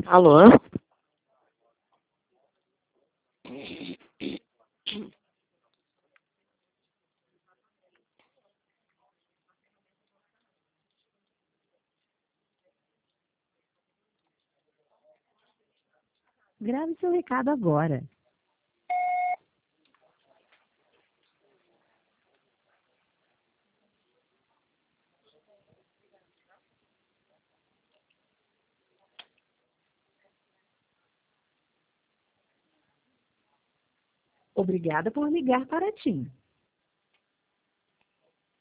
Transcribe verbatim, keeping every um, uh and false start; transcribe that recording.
Alô? Grave seu recado agora. Obrigada por ligar para a TIM.